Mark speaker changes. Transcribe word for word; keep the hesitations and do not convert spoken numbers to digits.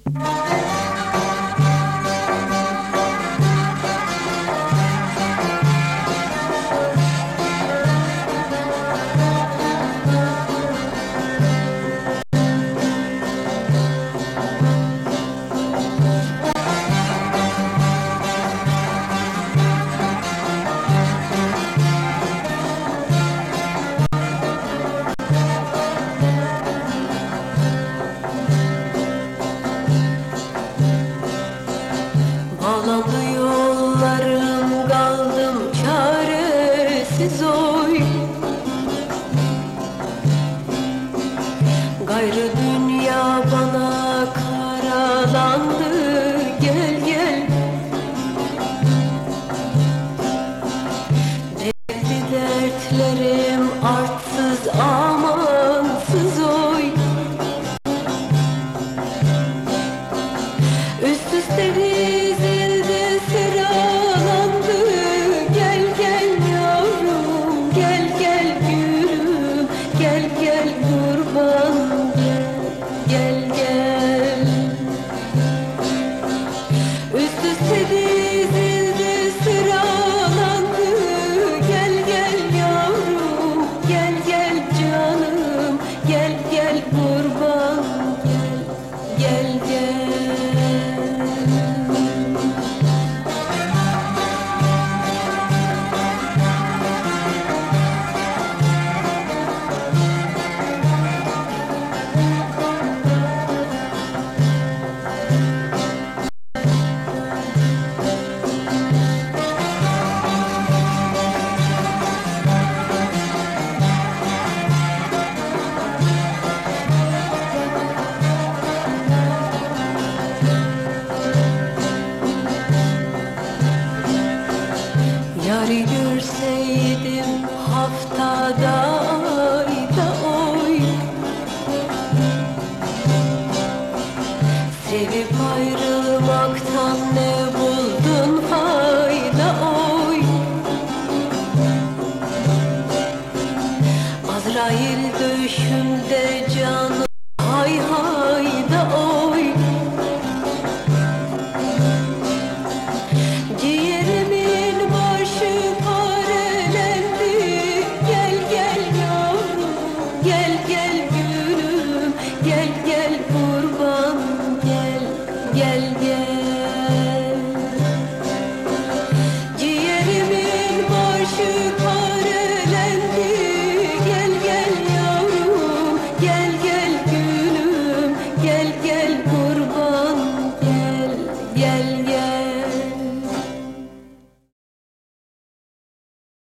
Speaker 1: Bağlandı yollarım, kaldım çaresiz oy. Gayrı dünya bana karalandı, gel gel. Dertli dertlerim artsız amansız oy. Üst üste dizildi, sıralandı, gel gel yavrum, gel gel gülüm, gel gel kurban, gel gel gel. Üst üste dizildi, sıralandı, gel gel yavrum, gel gel canım, gel gel kurban, gel gel gel. Yarı görseydim haftada ayda oy. Sevip ayrılmaktan ne